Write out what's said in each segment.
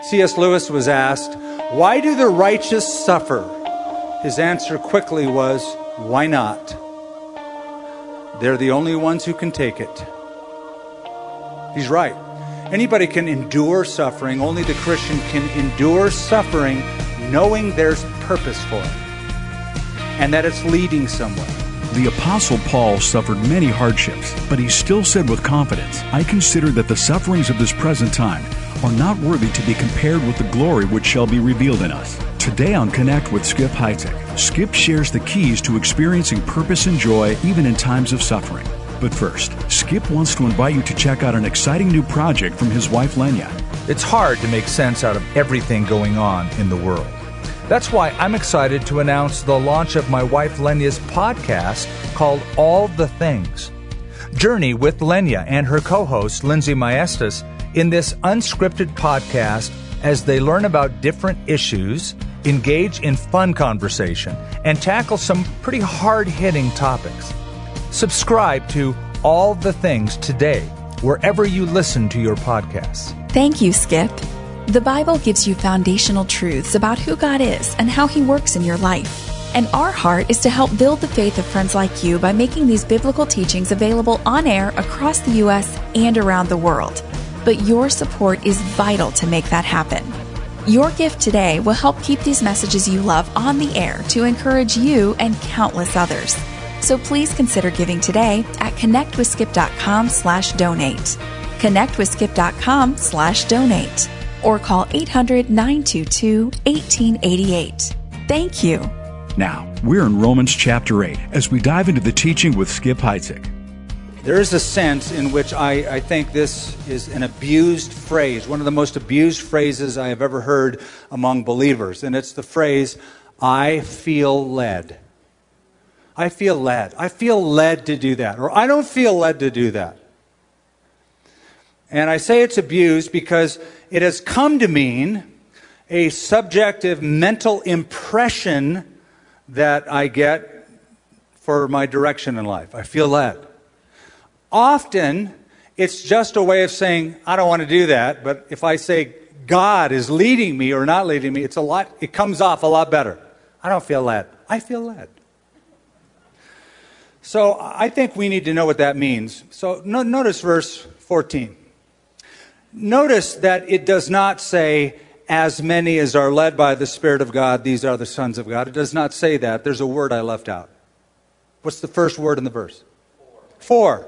C.S. Lewis was asked, "Why do the righteous suffer?" His answer quickly was, "Why not? They're the only ones who can take it." He's right. Anybody can endure suffering. Only the Christian can endure suffering knowing there's purpose for it and that it's leading somewhere. The Apostle Paul suffered many hardships, but he still said with confidence, "I consider that the sufferings of this present time are not worthy to be compared with the glory which shall be revealed in us." Today on Connect with Skip Heitzig, Skip shares the keys to experiencing purpose and joy even in times of suffering. But first, Skip wants to invite you to check out an exciting new project from his wife Lenya. It's hard to make sense out of everything going on in the world. That's why I'm excited to announce the launch of my wife Lenya's podcast called All the Things. Journey with Lenya and her co-host Lindsay Maestas in this unscripted podcast as they learn about different issues, engage in fun conversation, and tackle some pretty hard-hitting topics. Subscribe to All the Things today, wherever you listen to your podcasts. Thank you, Skip. The Bible gives you foundational truths about who God is and how He works in your life. And our heart is to help build the faith of friends like you by making these biblical teachings available on air across the U.S. and around the world. But your support is vital to make that happen. Your gift today will help keep these messages you love on the air to encourage you and countless others. So please consider giving today at connectwithskip.com/donate. Connectwithskip.com/donate. Or call 800-922-1888. Thank you. Now, we're in Romans chapter 8 as we dive into the teaching with Skip Heitzig. There is a sense in which I think this is an abused phrase, one of the most abused phrases I have ever heard among believers. And it's the phrase, "I feel led." I feel led. I feel led to do that. Or I don't feel led to do that. And I say it's abused because it has come to mean a subjective mental impression that I get for my direction in life. I feel led. Often, it's just a way of saying, I don't want to do that, but if I say God is leading me or not leading me, it comes off a lot better. I don't feel led. I feel led. So I think we need to know what that means. So notice verse 14. Notice that it does not say, as many as are led by the Spirit of God, these are the sons of God. It does not say that. There's a word I left out. What's the first word in the verse? For.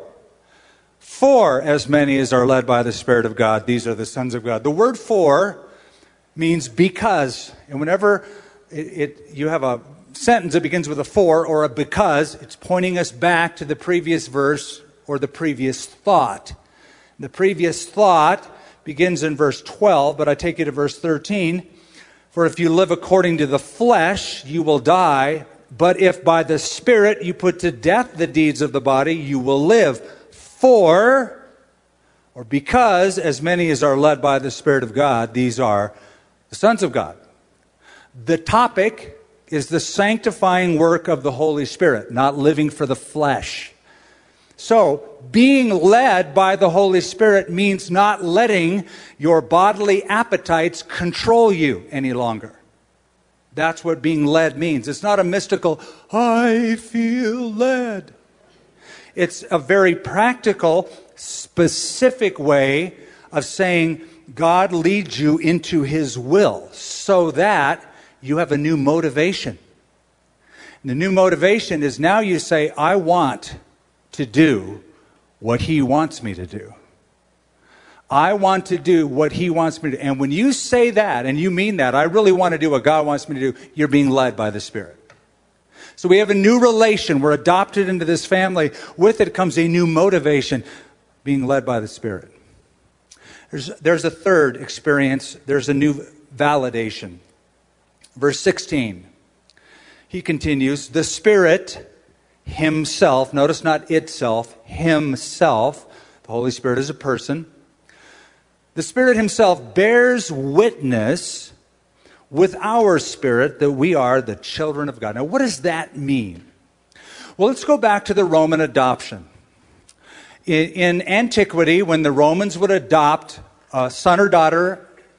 For as many as are led by the Spirit of God, these are the sons of God. The word for means because. And whenever you have a sentence that begins with a for or a because, it's pointing us back to the previous verse or the previous thought. The previous thought begins in verse 12, but I take you to verse 13. For if you live according to the flesh, you will die. But if by the Spirit you put to death the deeds of the body, you will live. For, or because, as many as are led by the Spirit of God, these are the sons of God. The topic is the sanctifying work of the Holy Spirit, not living for the flesh. So, being led by the Holy Spirit means not letting your bodily appetites control you any longer. That's what being led means. It's not a mystical, I feel led. It's a very practical, specific way of saying God leads you into His will so that you have a new motivation. And the new motivation is now you say, I want to do what He wants me to do. I want to do what He wants me to do. And when you say that, and you mean that, I really want to do what God wants me to do, you're being led by the Spirit. So we have a new relation. We're adopted into this family. With it comes a new motivation, being led by the Spirit. There's a third experience. There's a new validation. Verse 16. He continues, the Spirit Himself, notice not itself, Himself, the Holy Spirit is a person. The Spirit Himself bears witness with our spirit that we are the children of God. Now, what does that mean? Well, let's go back to the Roman adoption. In antiquity, when the Romans would adopt a son or daughter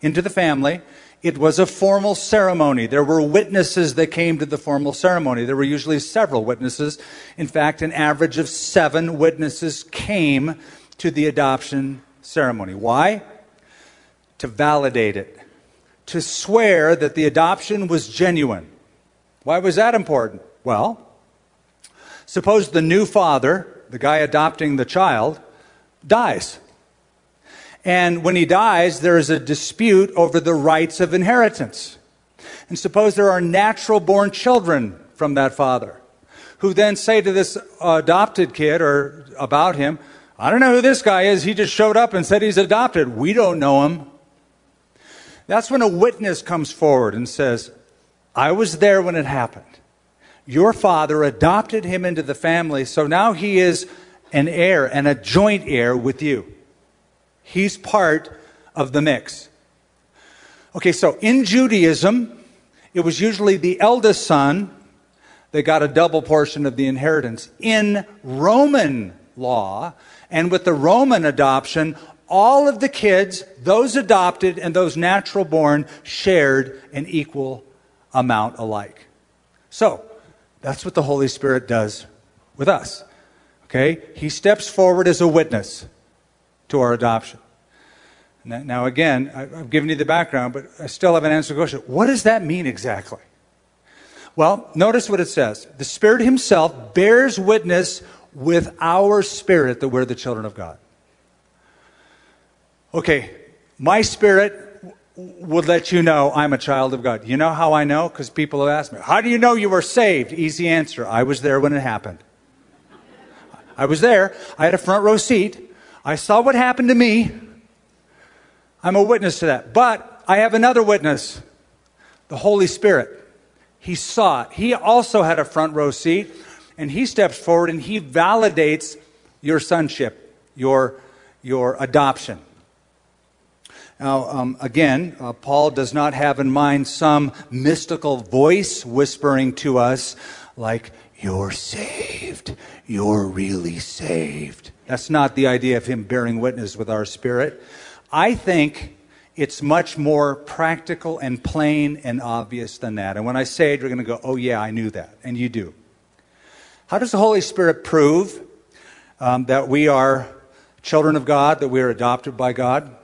into the family, it was a formal ceremony. There were witnesses that came to the formal ceremony. There were usually several witnesses. In fact, an average of 7 witnesses came to the adoption ceremony. Why? To validate it. To swear that the adoption was genuine. Why was that important? Well, suppose the new father, the guy adopting the child, dies. And when he dies, there is a dispute over the rights of inheritance. And suppose there are natural-born children from that father, who then say to this adopted kid or about him, I don't know who this guy is. He just showed up and said he's adopted. We don't know him. That's when a witness comes forward and says, I was there when it happened. Your father adopted him into the family, so now he is an heir and a joint heir with you. He's part of the mix. Okay, so in Judaism, it was usually the eldest son that got a double portion of the inheritance. In Roman law, and with the Roman adoption, all of the kids, those adopted and those natural born, shared an equal amount alike. So, that's what the Holy Spirit does with us. Okay? He steps forward as a witness to our adoption. Now again, I've given you the background, but I still haven't answered the question. What does that mean exactly? Well, notice what it says. The Spirit Himself bears witness with our spirit that we're the children of God. Okay, my spirit would let you know I'm a child of God. You know how I know? Because people have asked me, how do you know you were saved? Easy answer. I was there when it happened. I was there. I had a front row seat. I saw what happened to me. I'm a witness to that. But I have another witness, the Holy Spirit. He saw it. He also had a front row seat, and he steps forward and he validates your sonship, your adoption. Now, again, Paul does not have in mind some mystical voice whispering to us like, you're saved. You're really saved. That's not the idea of him bearing witness with our spirit. I think it's much more practical and plain and obvious than that. And when I say it, you're going to go, oh yeah, I knew that. And you do. How does the Holy Spirit prove that we are children of God, that we are adopted by God?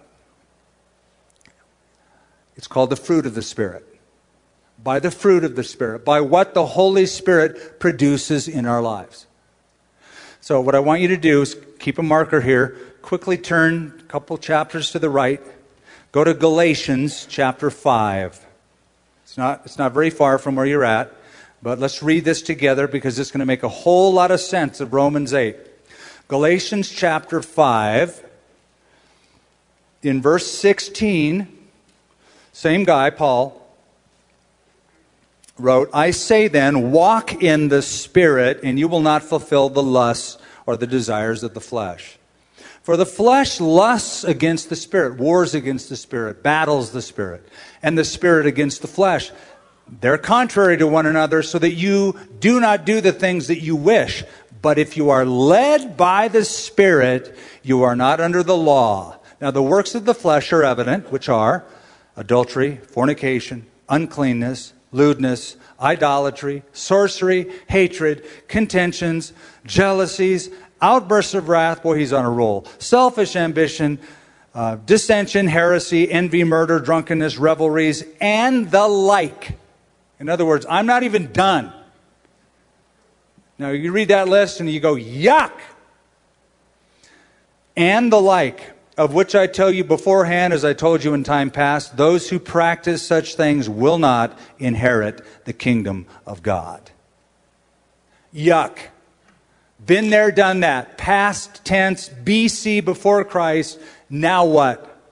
It's called the fruit of the Spirit. By the fruit of the Spirit. By what the Holy Spirit produces in our lives. So what I want you to do is keep a marker here. Quickly turn a couple chapters to the right. Go to Galatians chapter 5. It's not very far from where you're at. But let's read this together because it's going to make a whole lot of sense of Romans 8. Galatians chapter 5. In verse 16, same guy, Paul, wrote, I say then, walk in the Spirit, and you will not fulfill the lusts or the desires of the flesh. For the flesh lusts against the Spirit, wars against the Spirit, battles the Spirit, and the Spirit against the flesh. They're contrary to one another, so that you do not do the things that you wish. But if you are led by the Spirit, you are not under the law. Now the works of the flesh are evident, which are adultery, fornication, uncleanness, lewdness, idolatry, sorcery, hatred, contentions, jealousies, outbursts of wrath, boy, he's on a roll, selfish ambition, dissension, heresy, envy, murder, drunkenness, revelries, and the like. In other words, I'm not even done. Now, you read that list and you go, yuck! And the like, of which I tell you beforehand, as I told you in time past, those who practice such things will not inherit the kingdom of God. Yuck. Been there, done that. Past tense, BC, before Christ. Now what?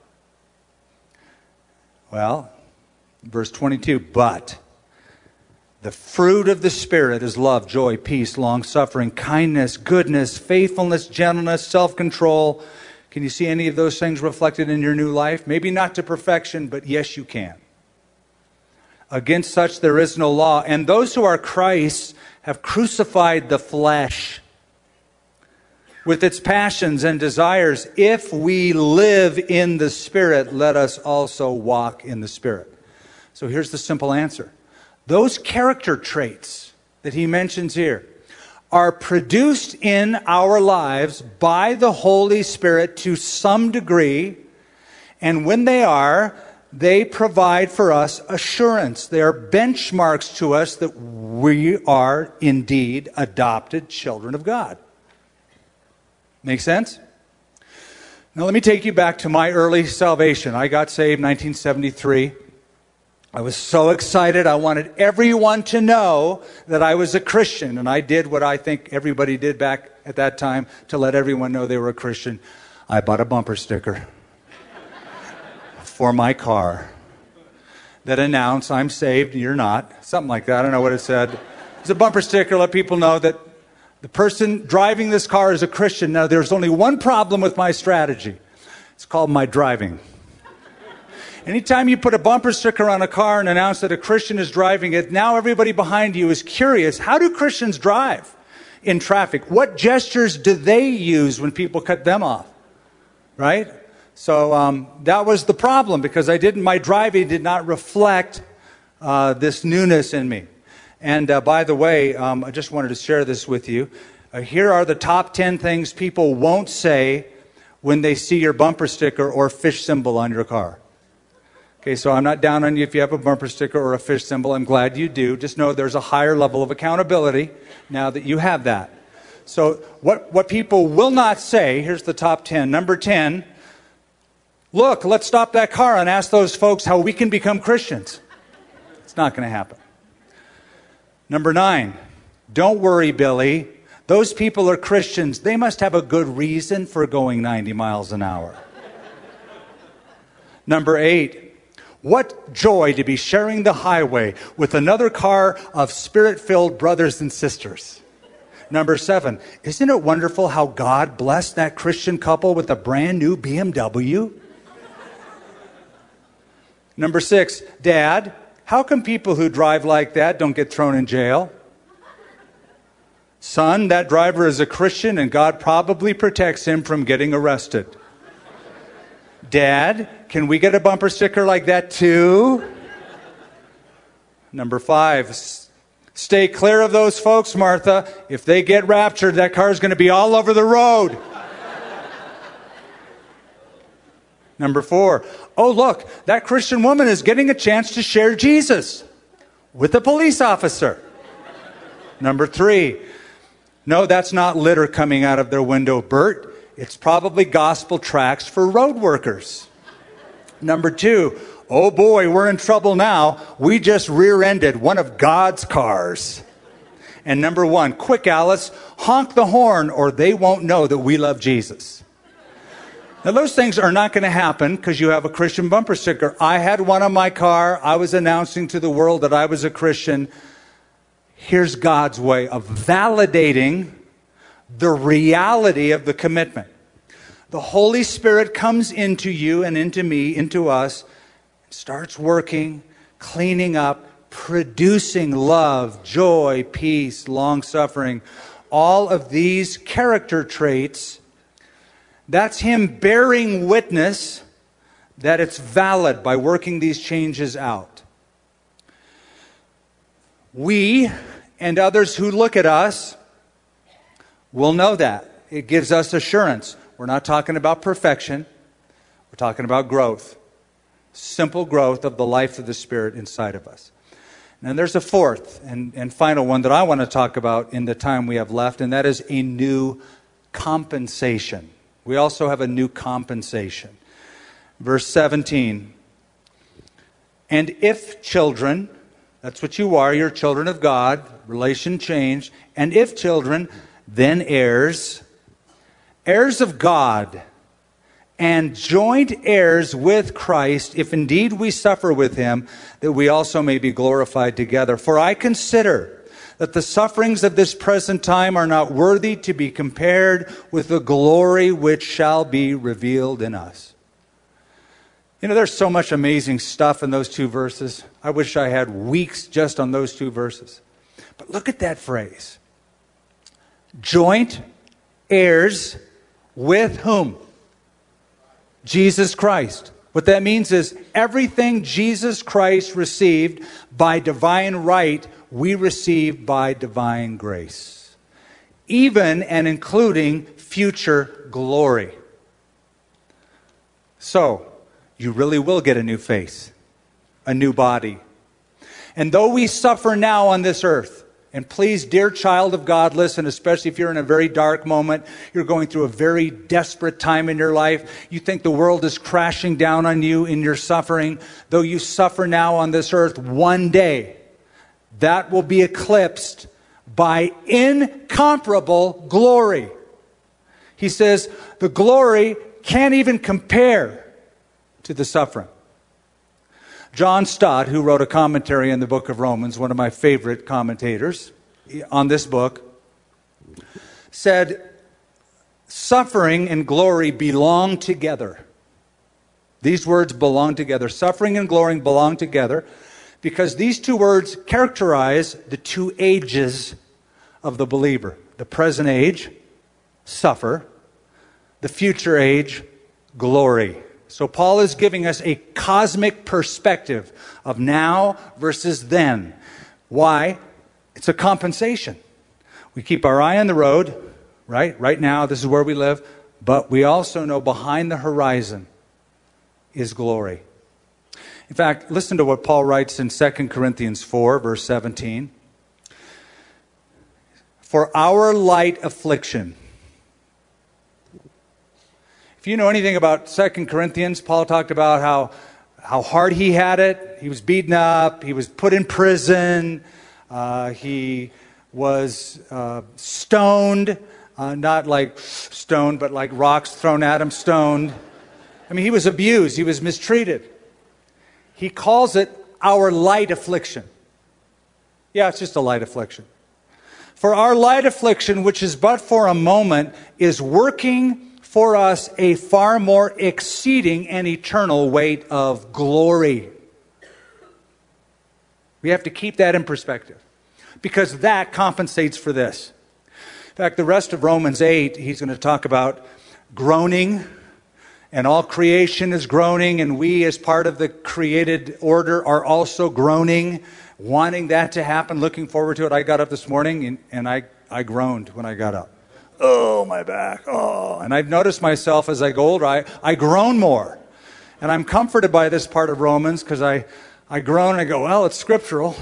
Well, verse 22, but the fruit of the Spirit is love, joy, peace, long-suffering, kindness, goodness, faithfulness, gentleness, self-control. Can you see any of those things reflected in your new life? Maybe not to perfection, but yes, you can. Against such there is no law. And those who are Christ's have crucified the flesh with its passions and desires. If we live in the Spirit, let us also walk in the Spirit. So here's the simple answer. Those character traits that he mentions here are produced in our lives by the Holy Spirit to some degree, and when they are, they provide for us assurance. They are benchmarks to us that we are indeed adopted children of God. Make sense? Now let me take you back to my early salvation. I got saved in 1973. I was so excited. I wanted everyone to know that I was a Christian. And I did what I think everybody did back at that time to let everyone know they were a Christian. I bought a bumper sticker for my car that announced, I'm saved, you're not. Something like that. I don't know what it said. It's a bumper sticker to let people know that the person driving this car is a Christian. Now, there's only one problem with my strategy. It's called my driving. Anytime you put a bumper sticker on a car and announce that a Christian is driving it, now everybody behind you is curious. How do Christians drive in traffic? What gestures do they use when people cut them off? Right? So that was the problem, because my driving did not reflect this newness in me. And by the way, I just wanted to share this with you. Here are the top 10 things people won't say when they see your bumper sticker or fish symbol on your car. Okay, so I'm not down on you if you have a bumper sticker or a fish symbol. I'm glad you do. Just know there's a higher level of accountability now that you have that. So what people will not say, here's the top 10. Number 10, look, let's stop that car and ask those folks how we can become Christians. It's not going to happen. Number 9, don't worry, Billy. Those people are Christians. They must have a good reason for going 90 miles an hour. Number 8, what joy to be sharing the highway with another car of Spirit-filled brothers and sisters. Number 7, isn't it wonderful how God blessed that Christian couple with a brand new BMW? Number 6, Dad, how come people who drive like that don't get thrown in jail? Son, that driver is a Christian and God probably protects him from getting arrested. Dad, can we get a bumper sticker like that too? Number 5, stay clear of those folks, Martha. If they get raptured, that car's going to be all over the road. Number 4, oh look, that Christian woman is getting a chance to share Jesus with a police officer. Number 3, no, that's not litter coming out of their window, Bert. It's probably gospel tracts for road workers. Number 2, oh boy, we're in trouble now. We just rear-ended one of God's cars. And number 1, quick, Alice, honk the horn or they won't know that we love Jesus. Now, those things are not going to happen because you have a Christian bumper sticker. I had one on my car. I was announcing to the world that I was a Christian. Here's God's way of validating the reality of the commitment. The Holy Spirit comes into you and into me, into us, starts working, cleaning up, producing love, joy, peace, long-suffering. All of these character traits, that's Him bearing witness that it's valid by working these changes out. We and others who look at us will know that. It gives us assurance. We're not talking about perfection. We're talking about growth. Simple growth of the life of the Spirit inside of us. And there's a fourth and final one that I want to talk about in the time we have left, and that is a new compensation. We also have a new compensation. Verse 17. And if children, that's what you are, you're children of God, relation changed. And if children, then heirs, heirs of God, and joint heirs with Christ, if indeed we suffer with Him, that we also may be glorified together. For I consider that the sufferings of this present time are not worthy to be compared with the glory which shall be revealed in us. You know, there's so much amazing stuff in those 2 verses. I wish I had weeks just on those 2 verses. But look at that phrase. Joint heirs with whom? Jesus Christ. What that means is everything Jesus Christ received by divine right, we receive by divine grace. Even and including future glory. So, you really will get a new face, a new body. And though we suffer now on this earth, and please, dear child of God, listen, especially if you're in a very dark moment, you're going through a very desperate time in your life, you think the world is crashing down on you in your suffering, though you suffer now on this earth, one day, that will be eclipsed by incomparable glory. He says the glory can't even compare to the suffering. John Stott, who wrote a commentary on the book of Romans, one of my favorite commentators on this book, said, suffering and glory belong together. These words belong together. Suffering and glory belong together because these two words characterize the two ages of the believer. The present age, suffer. The future age, glory. So Paul is giving us a cosmic perspective of now versus then. Why? It's a compensation. We keep our eye on the road, right? Right now, this is where we live. But we also know behind the horizon is glory. In fact, listen to what Paul writes in 2 Corinthians 4, verse 17. For our light affliction. If you know anything about 2 Corinthians, Paul talked about how hard he had it. He was beaten up. He was put in prison. He was stoned. Not like stoned, but like rocks thrown at him, stoned. I mean, he was abused. He was mistreated. He calls it our light affliction. Yeah, it's just a light affliction. For our light affliction, which is but for a moment, is working for us a far more exceeding and eternal weight of glory. We have to keep that in perspective because that compensates for this. In fact, the rest of Romans 8, he's going to talk about groaning, and all creation is groaning, and we as part of the created order are also groaning, wanting that to happen, looking forward to it. I got up this morning and I groaned when I got up. Oh, my back. Oh. And I've noticed myself as I go older, I groan more. And I'm comforted by this part of Romans because I groan and I go, well, it's scriptural.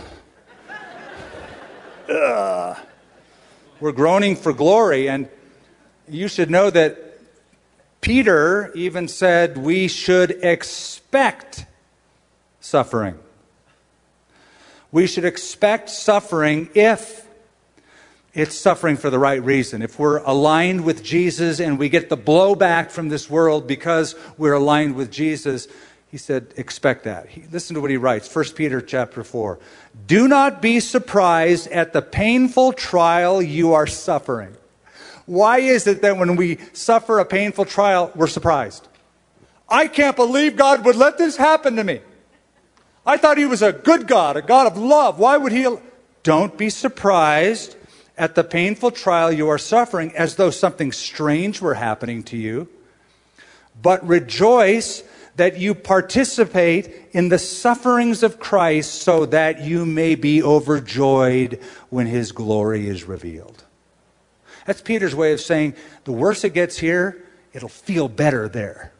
We're groaning for glory. And you should know that Peter even said we should expect suffering. We should expect suffering if it's suffering for the right reason. If we're aligned with Jesus and we get the blowback from this world because we're aligned with Jesus, he said, expect that. Listen to what he writes, 1 Peter chapter 4. Do not be surprised at the painful trial you are suffering. Why is it that when we suffer a painful trial, we're surprised? I can't believe God would let this happen to me. I thought he was a good God, a God of love. Why would he? Don't be surprised at the painful trial you are suffering as though something strange were happening to you, but rejoice that you participate in the sufferings of Christ so that you may be overjoyed when his glory is revealed. That's Peter's way of saying the worse it gets here, it'll feel better there.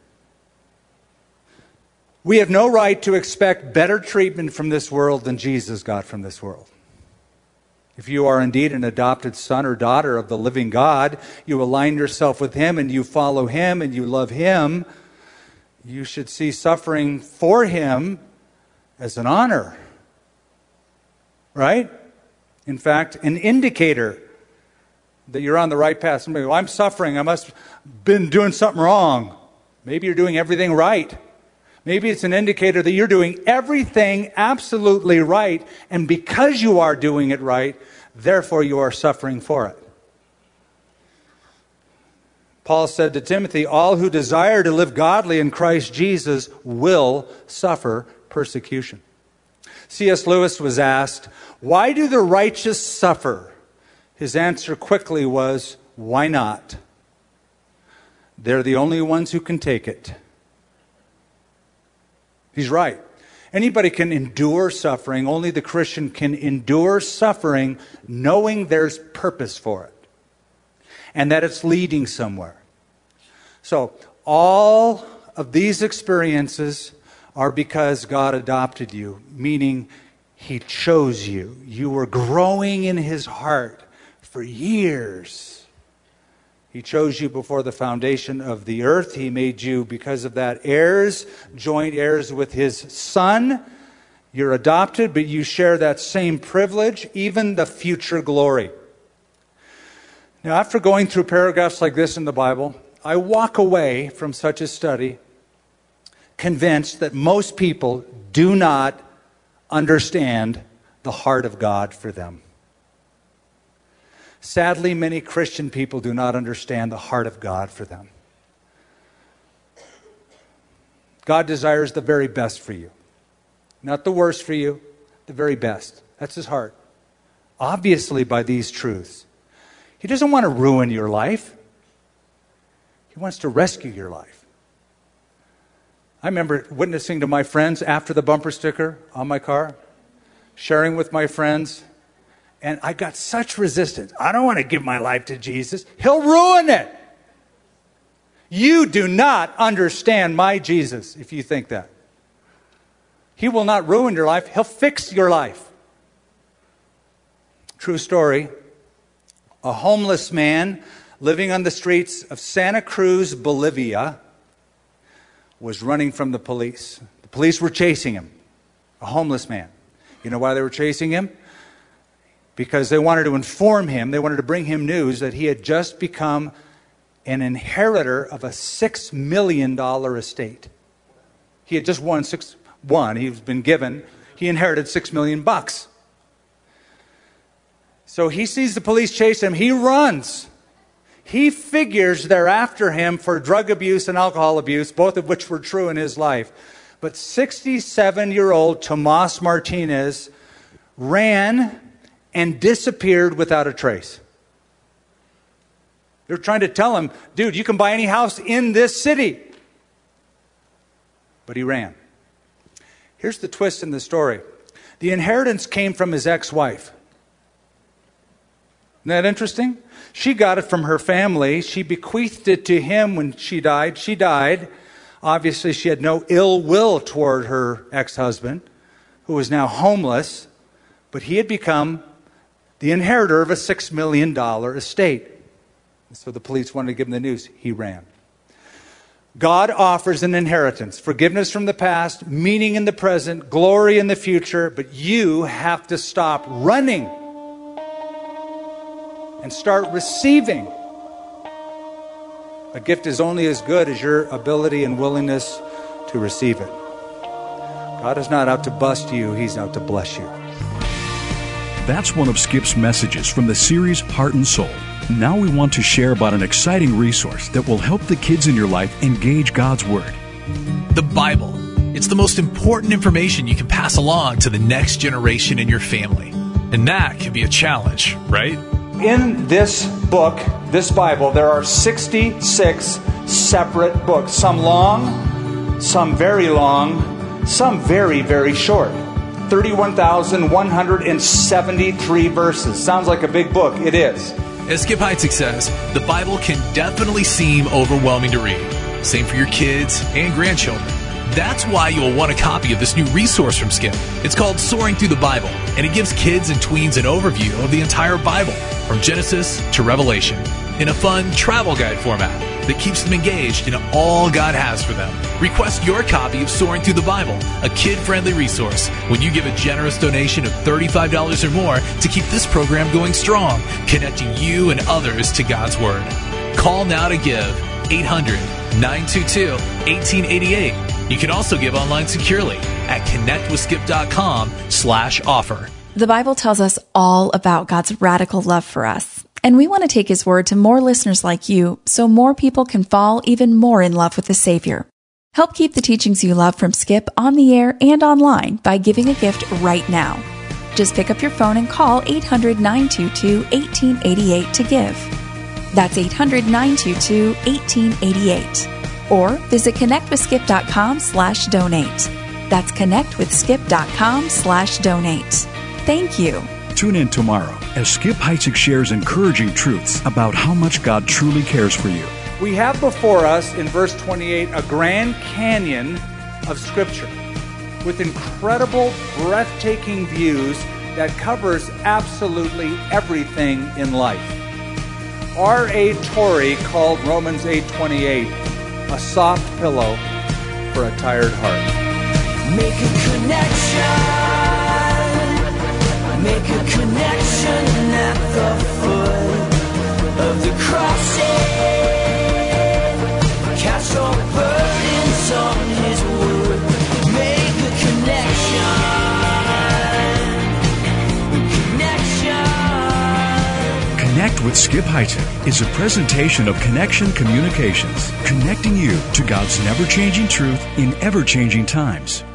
We have no right to expect better treatment from this world than Jesus got from this world. If you are indeed an adopted son or daughter of the living God, you align yourself with him and you follow him and you love him, you should see suffering for him as an honor. Right? In fact, an indicator that you're on the right path. Somebody goes, I'm suffering. I must have been doing something wrong. Maybe you're doing everything right. Maybe it's an indicator that you're doing everything absolutely right, and because you are doing it right, therefore you are suffering for it. Paul said to Timothy, all who desire to live godly in Christ Jesus will suffer persecution. C.S. Lewis was asked, why do the righteous suffer? His answer quickly was, why not? They're the only ones who can take it. He's right. Anybody can endure suffering. Only the Christian can endure suffering knowing there's purpose for it and that it's leading somewhere. So all of these experiences are because God adopted you, meaning He chose you. You were growing in His heart for years. He chose you before the foundation of the earth. He made you, because of that, heirs, joint heirs with His Son. You're adopted, but you share that same privilege, even the future glory. Now, after going through paragraphs like this in the Bible, I walk away from such a study convinced that most people do not understand the heart of God for them. Sadly, many Christian people do not understand the heart of God for them. God desires the very best for you. Not the worst for you, the very best. That's His heart. Obviously, by these truths. He doesn't want to ruin your life. He wants to rescue your life. I remember witnessing to my friends after the bumper sticker on my car, sharing with my friends, and I got such resistance. I don't want to give my life to Jesus. He'll ruin it. You do not understand my Jesus if you think that. He will not ruin your life. He'll fix your life. True story. A homeless man living on the streets of Santa Cruz, Bolivia, was running from the police. The police were chasing him. A homeless man. You know why they were chasing him? Because they wanted to inform him, they wanted to bring him news that he had just become an inheritor of a $6 million estate. He had just he's been given, he inherited $6 million. So he sees the police chase him, he runs. He figures they're after him for drug abuse and alcohol abuse, both of which were true in his life. But 67-year-old Tomas Martinez ran and disappeared without a trace. They're trying to tell him, dude, you can buy any house in this city. But he ran. Here's the twist in the story. The inheritance came from his ex-wife. Isn't that interesting? She got it from her family. She bequeathed it to him when she died. She died. Obviously, she had no ill will toward her ex-husband, who was now homeless. But he had become the inheritor of a $6 million estate. So the police wanted to give him the news. He ran. God offers an inheritance, forgiveness from the past, meaning in the present, glory in the future, but you have to stop running and start receiving. A gift is only as good as your ability and willingness to receive it. God is not out to bust you, He's out to bless you. That's one of Skip's messages from the series Heart and Soul. Now we want to share about an exciting resource that will help the kids in your life engage God's Word. The Bible. It's the most important information you can pass along to the next generation in your family. And that can be a challenge, right? In this book, this Bible, there are 66 separate books. Some long, some very long, some very, very short. 31,173 verses. Sounds like a big book. It is. As Skip Heitzig says, the Bible can definitely seem overwhelming to read. Same for your kids and grandchildren. That's why you'll want a copy of this new resource from Skip. It's called Soaring Through the Bible, and it gives kids and tweens an overview of the entire Bible, from Genesis to Revelation, in a fun travel guide format that keeps them engaged in all God has for them. Request your copy of Soaring Through the Bible, a kid-friendly resource, when you give a generous donation of $35 or more to keep this program going strong, connecting you and others to God's Word. Call now to give, 800-922-1888. You can also give online securely at connectwithskip.com/offer. The Bible tells us all about God's radical love for us. And we want to take His Word to more listeners like you so more people can fall even more in love with the Savior. Help keep the teachings you love from Skip on the air and online by giving a gift right now. Just pick up your phone and call 800-922-1888 to give. That's 800-922-1888. Or visit connectwithskip.com/donate. That's connectwithskip.com/donate. Thank you. Tune in tomorrow as Skip Heitzig shares encouraging truths about how much God truly cares for you. We have before us, in verse 28, a Grand Canyon of Scripture with incredible, breathtaking views that covers absolutely everything in life. R.A. Torrey called Romans 8:28 a soft pillow for a tired heart. Make a connection at the foot of the crossing. Cast all burdens on his wood. Make a connection. Connect with Skip Heitzig is a presentation of Connection Communications, connecting you to God's never-changing truth in ever-changing times.